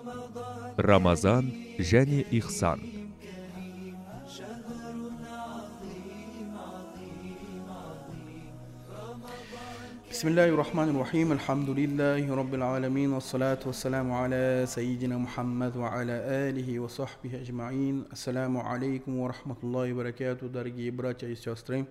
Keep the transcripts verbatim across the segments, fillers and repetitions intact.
Рамазан және ихсан. Бисмиллахи рахмани рахим, альхамдулиллахи раббил аламин, вассалату вассаламу аля сайидина Мухаммад ва аля алихи ва сахбихи аджмаин. Ассаламу алейкум ва рахматуллахи ва баракату, дорогие братья и сестры.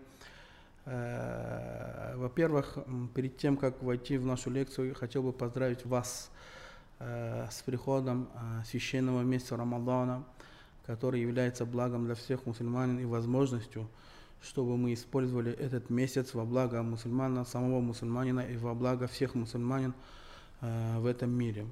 Во-первых, перед тем, как войти в нашу лекцию, хотел бы поздравить вас с приходом священного месяца Рамадана, который является благом для всех мусульман и возможностью, чтобы мы использовали этот месяц во благо мусульмана, самого мусульманина и во благо всех мусульманин в этом мире.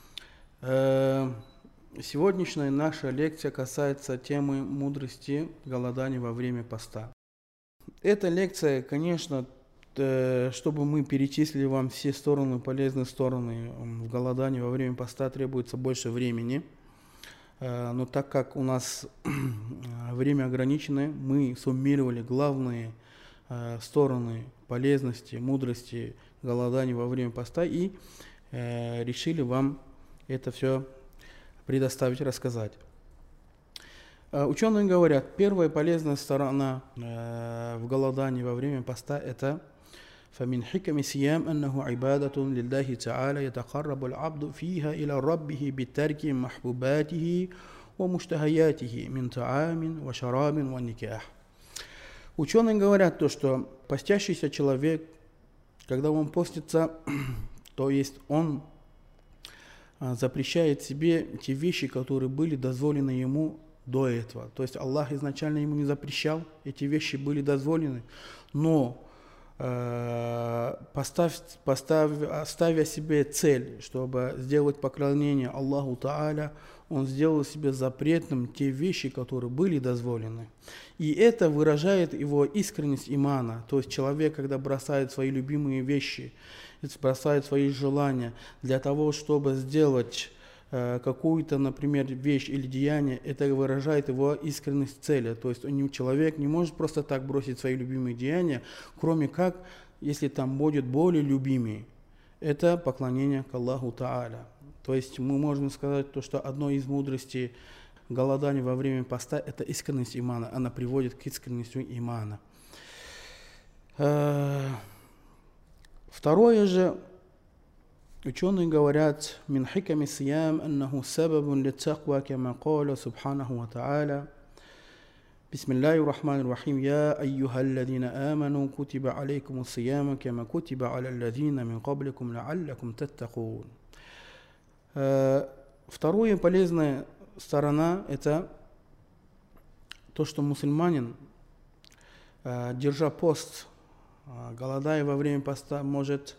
Сегодняшняя наша лекция касается темы мудрости голодания во время поста. Эта лекция, конечно, чтобы мы перечислили вам все стороны, полезные стороны в голодании во время поста, требуется больше времени. Но так как у нас время ограничено, мы суммировали главные стороны полезности, мудрости голодания во время поста и решили вам это все предоставить, рассказать. Ученые говорят, первая полезная сторона в голодании во время поста – это فمن حكم الصيام أنه عبادة لله تعالى يتقرب العبد فيها إلى ربه بترك محبوباته ومشتهياته من طعام وشراب ونكاح. Ученые говорят то, что постящийся человек, когда он постится, то есть он запрещает себе те вещи, которые были дозволены ему до этого. То есть Аллах изначально ему не запрещал, эти вещи были дозволены, но Поставь, поставь, ставя себе цель, чтобы сделать поклонение Аллаху Тааля, он сделал себе запретным те вещи, которые были дозволены. И это выражает его искренность имана. То есть человек, когда бросает свои любимые вещи, бросает свои желания для того, чтобы сделать какую-то, например, вещь или деяние, это выражает его искренность цели. То есть человек не может просто так бросить свои любимые деяния, кроме как, если там будет более любимый. Это поклонение к Аллаху Тааля. То есть мы можем сказать, то, что одно из мудростей голодания во время поста – это искренность имана. Она приводит к искренности имана. Второе же, ученые говорят, «Мин хиками сиям аннаху сабабун литтаква, кама каля субханаху ва та'аля». Бисмиллахи рахмани рахим. «Я айюхалладина аману, кутиба алейкуму сияма, кама кутиба аля алладина мин кабликум ла'аллакум таттакун». Вторая полезная сторона – это то, что мусульманин, держа пост, голодая во время поста, может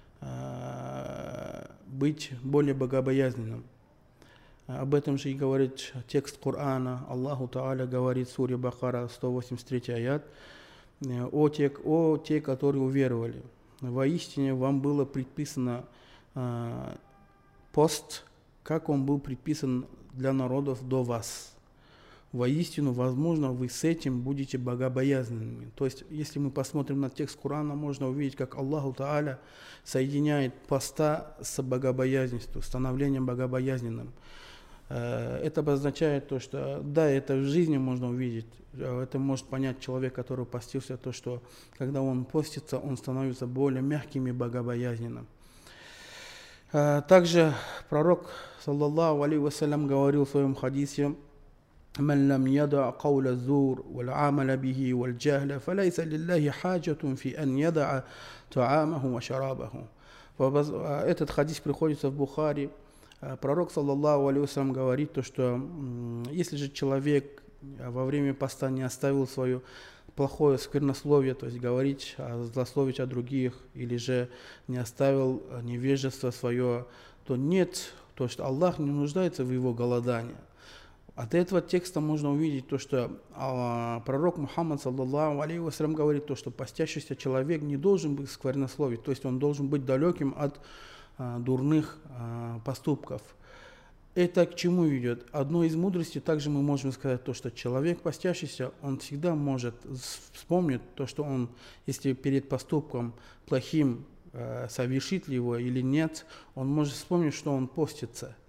быть более богобоязненным. Об этом же и говорит текст Корана. Аллаху Тааля говорит в суре Бакара, сто восемьдесят третий аят: «О те, о те, которые уверовали, воистине вам было предписано э, пост, как он был предписан для народов до вас. Воистину, возможно, вы с этим будете богобоязненными». То есть, если мы посмотрим на текст Корана, можно увидеть, как Аллаху Тааля соединяет поста с богобоязненностью, становлением богобоязненным. Это обозначает то, что да, это в жизни можно увидеть, это может понять человек, который постился, то, что когда он постится, он становится более мягким и богобоязненным. Также пророк, саллаллаху алейхи вассалям, говорил в своем хадисе: «Ман лам яда кауля зур, валь амаля бихи, валь джахля, фалайса лиллахи хаджатун фи ан яда туамаху ва шарабаху». Этот хадис приходится в Бухари. Пророк, саллаллаху алейхи вассалям, говорит то, что если же человек во время поста не оставил свое плохое сквернословие, то есть говорить, злословить о других, или же не оставил невежество свое, то нет, то, что Аллах не нуждается в его голодании. От этого текста можно увидеть то, что а, пророк Мухаммад, саллаллаху алейхи вассалям, говорит то, что постящийся человек не должен быть сквернословить, то есть он должен быть далеким от а, дурных а, поступков. Это к чему ведет? Одной из мудростей также мы можем сказать то, что человек постящийся, он всегда может вспомнить то, что он, если перед поступком плохим э, совершит ли его или нет, он может вспомнить, что он постится.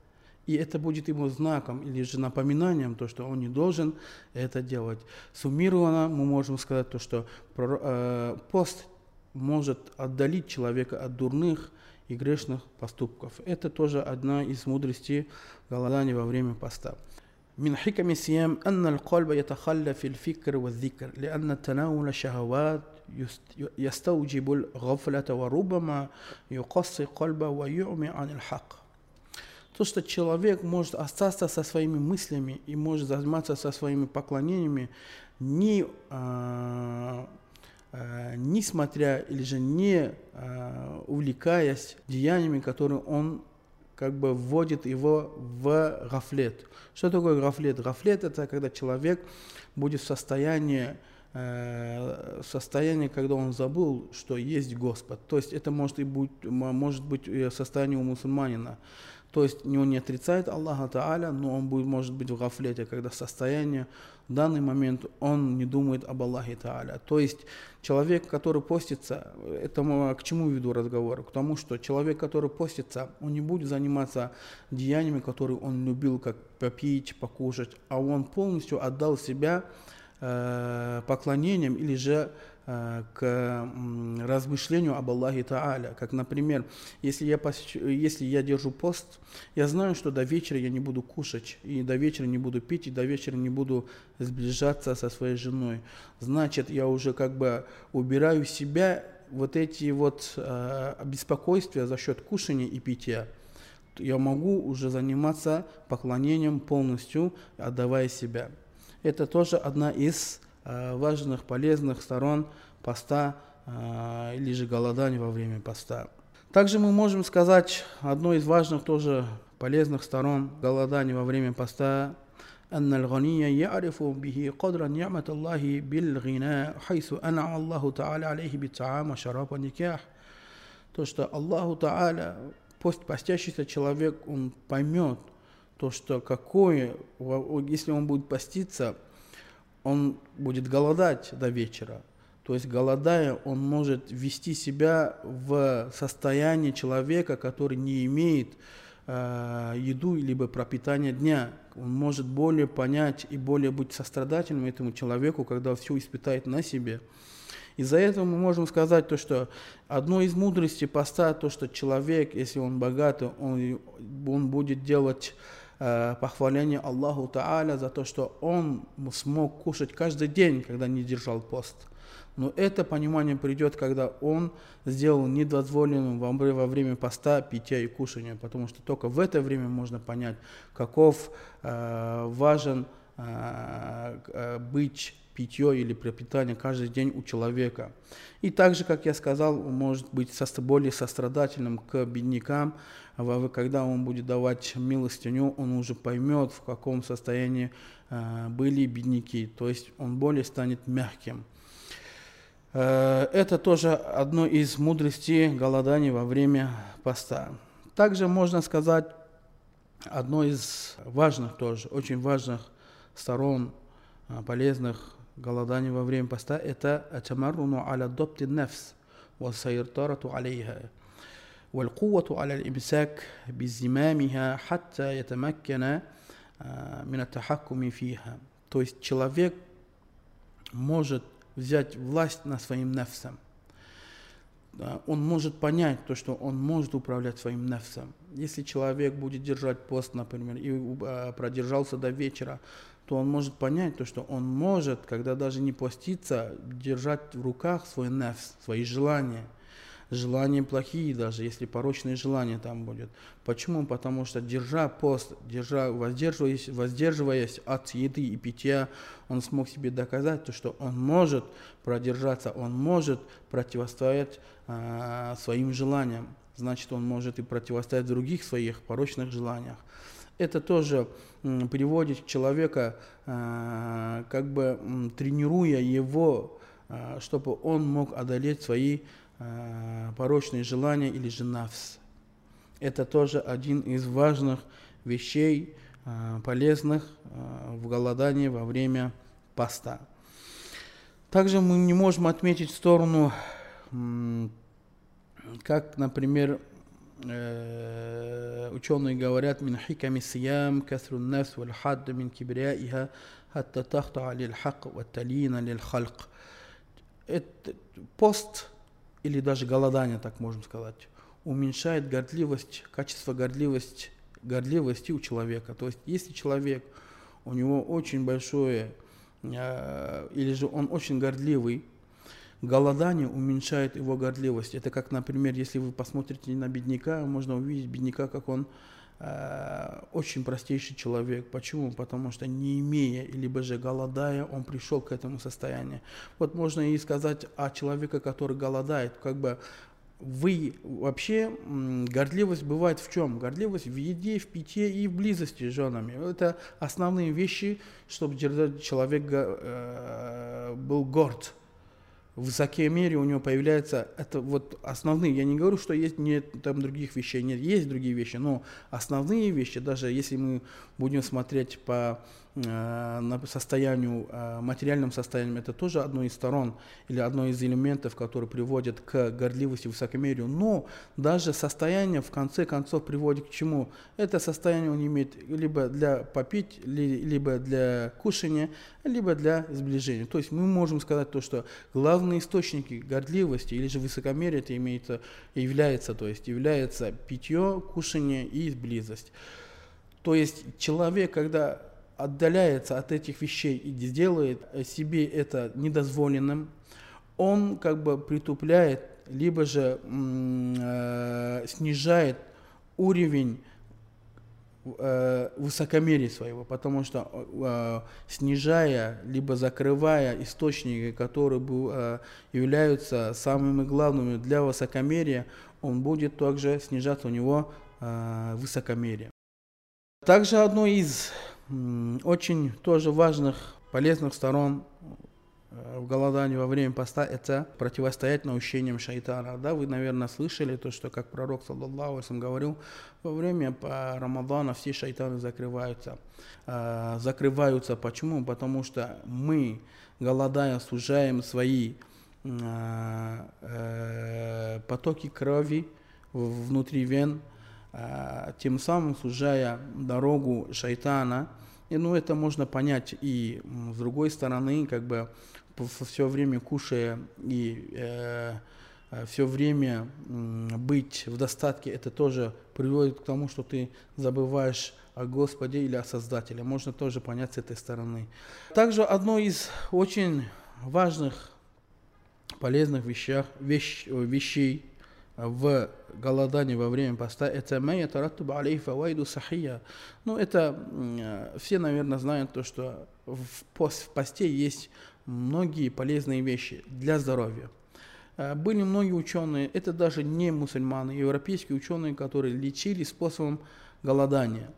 И это будет ему знаком или же напоминанием, то, что он не должен это делать. Суммированно мы можем сказать, то, что э, пост может отдалить человека от дурных и грешных поступков. Это тоже одна из мудростей голодания во время поста. من حكم الصيام أن القلب يتخلى في الفكر والذكر لأن تناول الشهوات يستوجب الغفلة وربما يقصي قلبه ويعمي عن الحق. То, что человек может остаться со своими мыслями и может заниматься со своими поклонениями, не, а, а, несмотря или же не а, увлекаясь деяниями, которые он как бы вводит его в гафлет. Что такое гафлет? Гафлет — это когда человек будет в состоянии, э, состоянии, когда он забыл, что есть Господь. То есть это может, и быть, может быть состояние у мусульманина. То есть он не отрицает Аллаха Тааля, но он будет, может быть в гафлете, когда состояние в данный момент он не думает об Аллахе Тааля. То есть человек, который постится, это к чему веду разговор? К тому, что человек, который постится, он не будет заниматься деяниями, которые он любил, как попить, покушать, а он полностью отдал себя э, поклонениям или же к размышлению об Аллахе Тааля. Как, например, если я, если я держу пост, я знаю, что до вечера я не буду кушать, и до вечера не буду пить, и до вечера не буду сближаться со своей женой. Значит, я уже как бы убираю в себя вот эти вот э, беспокойства за счет кушания и питья. Я могу уже заниматься поклонением полностью, отдавая себя. Это тоже одна из важных, полезных сторон поста э, или же голодания во время поста. Также мы можем сказать, одной из важных тоже полезных сторон голодания во время поста أن الغني يعرف به قدر نعمة الله بالغناء حيث أنعم الله تعالى عليه بالطعام وشراب والنكاح. То, что Аллаху Тааля, постящийся человек, он поймет то, что какое, если он будет поститься, он будет голодать до вечера. То есть, голодая, он может ввести себя в состояние человека, который не имеет э, еду либо пропитания дня. Он может более понять и более быть сострадательным этому человеку, когда все испытает на себе. Из-за этого мы можем сказать, то, что одно из мудростей поста, то, что человек, если он богатый, он, он будет делать похваление Аллаху Тааля за то, что он смог кушать каждый день, когда не держал пост. Но это понимание придет, когда он сделал недозволенным во время поста питья и кушания, потому что только в это время можно понять, каков э, важен э, быть питье или пропитание каждый день у человека. И также, как я сказал, он может быть более сострадательным к беднякам. Когда он будет давать милостыню, он уже поймет, в каком состоянии э, были бедняки. То есть он более станет мягким. Э, это тоже одно из мудростей голодания во время поста. Также можно сказать, одно из важных тоже, очень важных сторон э, полезных голодания во время поста — это атамарруну аля дабти нафс ва сайртарату алейха والقوة على الإمساك بزمامها حتى يتمكن من التحكم فيها. То есть человек может взять власть над своим нафсом. Он может понять то, что он может управлять своим нафсом. Если человек будет держать пост, например, и продержался до вечера, то он может понять то, что он может, когда даже не поститься, держать в руках свой нафс, свои желания. Желания плохие даже, если порочные желания там будет. Почему? Потому что, держа пост, держа, воздерживаясь, воздерживаясь от еды и питья, он смог себе доказать, то, что он может продержаться, он может противостоять а, своим желаниям. Значит, он может и противостоять других своих порочных желаниях. Это тоже м, приводит человека, а, как бы м, тренируя его, а, чтобы он мог одолеть свои порочные желания или же нафс. Это тоже один из важных вещей, полезных в голодании во время поста. Также мы не можем отметить сторону, как, например, э, ученые говорят: «Мин хиками сиям касрун нафс валь хадд мин кибряиха хатта тахта лиль хак ва талина лиль халк». Это пост, или даже голодание, так можно сказать, уменьшает гордливость, качество гордливости, гордливости у человека. То есть, если человек, у него очень большое, э, или же он очень гордливый, голодание уменьшает его гордливость. Это как, например, если вы посмотрите на бедняка, можно увидеть бедняка, как он э, очень простейший человек. Почему? Потому что, не имея, либо же голодая, он пришел к этому состоянию. Вот можно и сказать о человеке, который голодает, как бы вы вообще, гордливость бывает в чем? Гордливость в еде, в питье и в близости с женами. Это основные вещи, чтобы человек э, был горд. В высокомерии у него появляется, это вот основные, я не говорю, что есть нет там других вещей, нет, есть другие вещи, но основные вещи, даже если мы будем смотреть по э, состоянию, э, материальному состоянию, это тоже одно из сторон или одно из элементов, которые приводят к гордливости, высокомерию, но даже состояние в конце концов приводит к чему? Это состояние он имеет либо для попить, либо для кушания, либо для сближения. То есть мы можем сказать то, что главные источники гордливости или же высокомерия это имеется, является, то есть является питье, кушание и близость. То есть человек, когда отдаляется от этих вещей и делает себе это недозволенным, он как бы притупляет, либо же э, снижает уровень высокомерия своего, потому что э, снижая, либо закрывая источники, которые э, являются самыми главными для высокомерия, он будет также снижаться у него э, высокомерие. Также одной из м, очень тоже важных, полезных сторон в голодании во время поста это противостоять наущениям шайтана. Да, вы, наверное, слышали то, что как пророк, саллаллаху алейхи ва саллям, говорил, во время по Рамадана все шайтаны закрываются. Э, закрываются почему? Потому что мы, голодая, сужаем свои э, э, потоки крови внутри вен, э, тем самым сужая дорогу шайтана. И, ну, это можно понять и с другой стороны, как бы все время кушая и э, все время э, быть в достатке, это тоже приводит к тому, что ты забываешь о Господе или о Создателе. Можно тоже понять с этой стороны. Также одно из очень важных, полезных вещах, вещ, вещей в голодании во время поста это майя тараттуб алейхи фавайду сахия. Ну, это э, все, наверное, знают то, что в, пост, в посте есть многие полезные вещи для здоровья. Э, были многие ученые, это даже не мусульмане, европейские ученые, которые лечили способом голодания.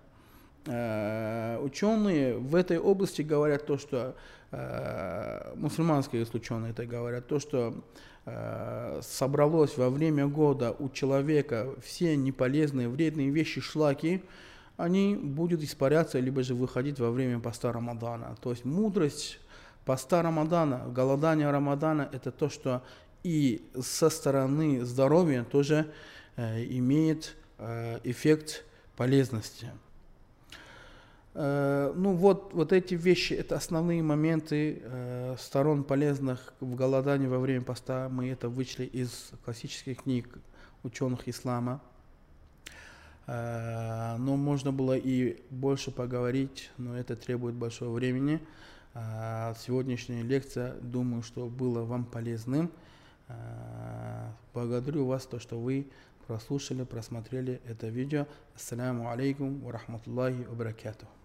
Э, ученые в этой области говорят то, что э, мусульманские ученые это говорят, то, что собралось во время года у человека все неполезные, вредные вещи, шлаки, они будут испаряться, либо же выходить во время поста Рамадана. То есть мудрость поста Рамадана, голодания Рамадана, это то, что и со стороны здоровья тоже э, имеет э, эффект полезности. Э, ну вот, вот эти вещи, это основные моменты э, сторон полезных в голодании во время поста. Мы это вычли из классических книг ученых ислама. Э, но можно было и больше поговорить, но это требует большого времени. Э, сегодняшняя лекция, думаю, что была вам полезным. Э, благодарю вас, то, что вы прослушали, просмотрели это видео. Ассаляму алейкум ва рахматуллахи ва баракатуху.